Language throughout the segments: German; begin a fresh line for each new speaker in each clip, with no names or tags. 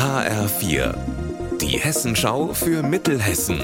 HR4, die Hessenschau für Mittelhessen.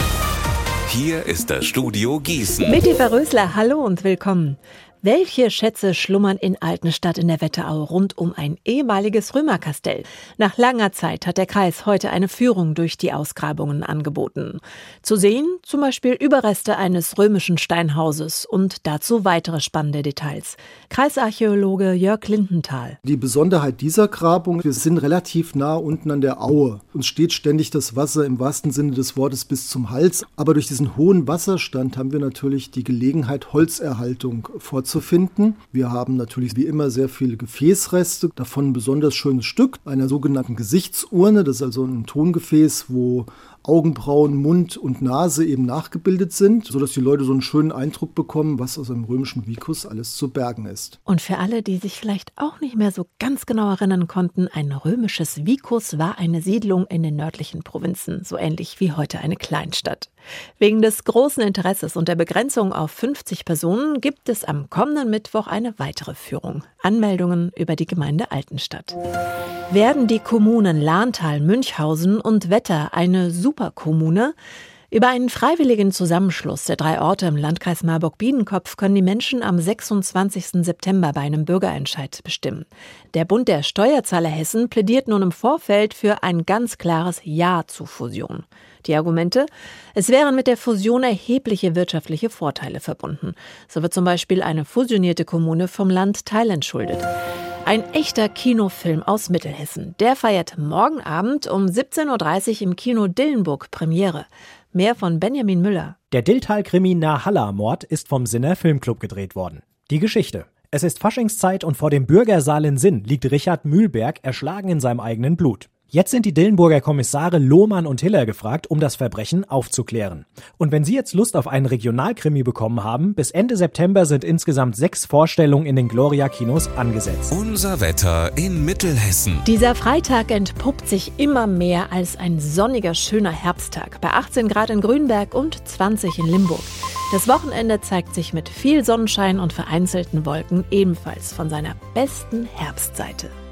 Hier ist das Studio Gießen.
Mit Eva Rösler, hallo und willkommen. Welche Schätze schlummern in Altenstadt in der Wetterau rund um ein ehemaliges Römerkastell? Nach langer Zeit hat der Kreis heute eine Führung durch die Ausgrabungen angeboten. Zu sehen zum Beispiel Überreste eines römischen Steinhauses und dazu weitere spannende Details. Kreisarchäologe Jörg Lindenthal.
Die Besonderheit dieser Grabung, wir sind relativ nah unten an der Aue. Uns steht ständig das Wasser im wahrsten Sinne des Wortes bis zum Hals. Aber durch diesen hohen Wasserstand haben wir natürlich die Gelegenheit, Holzerhaltung vorzufinden. Wir haben natürlich wie immer sehr viele Gefäßreste, davon ein besonders schönes Stück, einer sogenannten Gesichtsurne. Das ist also ein Tongefäß, wo Augenbrauen, Mund und Nase eben nachgebildet sind, sodass die Leute so einen schönen Eindruck bekommen, was aus einem römischen vicus alles zu bergen ist.
Und für alle, die sich vielleicht auch nicht mehr so ganz genau erinnern konnten, ein römisches vicus war eine Siedlung in den nördlichen Provinzen, so ähnlich wie heute eine Kleinstadt. Wegen des großen Interesses und der Begrenzung auf 50 Personen gibt es am kommenden Mittwoch eine weitere Führung. Anmeldungen über die Gemeinde Altenstadt. Werden die Kommunen Lahntal, Münchhausen und Wetter eine Superkommune? Über einen freiwilligen Zusammenschluss der 3 Orte im Landkreis Marburg-Biedenkopf können die Menschen am 26. September bei einem Bürgerentscheid bestimmen. Der Bund der Steuerzahler Hessen plädiert nun im Vorfeld für ein ganz klares Ja zur Fusion. Die Argumente? Es wären mit der Fusion erhebliche wirtschaftliche Vorteile verbunden. So wird zum Beispiel eine fusionierte Kommune vom Land teilentschuldet. Ein echter Kinofilm aus Mittelhessen. Der feiert morgen Abend um 17.30 Uhr im Kino Dillenburg Premiere. Mehr von Benjamin Müller.
Der Dilltal-Krimi Nah-Halla-Mord ist vom Sinner Filmclub gedreht worden. Die Geschichte. Es ist Faschingszeit und vor dem Bürgersaal in Sinn liegt Richard Mühlberg erschlagen in seinem eigenen Blut. Jetzt sind die Dillenburger Kommissare Lohmann und Hiller gefragt, um das Verbrechen aufzuklären. Und wenn Sie jetzt Lust auf einen Regionalkrimi bekommen haben, bis Ende September sind insgesamt 6 Vorstellungen in den Gloria-Kinos angesetzt.
Unser Wetter in Mittelhessen.
Dieser Freitag entpuppt sich immer mehr als ein sonniger, schöner Herbsttag. Bei 18 Grad in Grünberg und 20 in Limburg. Das Wochenende zeigt sich mit viel Sonnenschein und vereinzelten Wolken ebenfalls von seiner besten Herbstseite.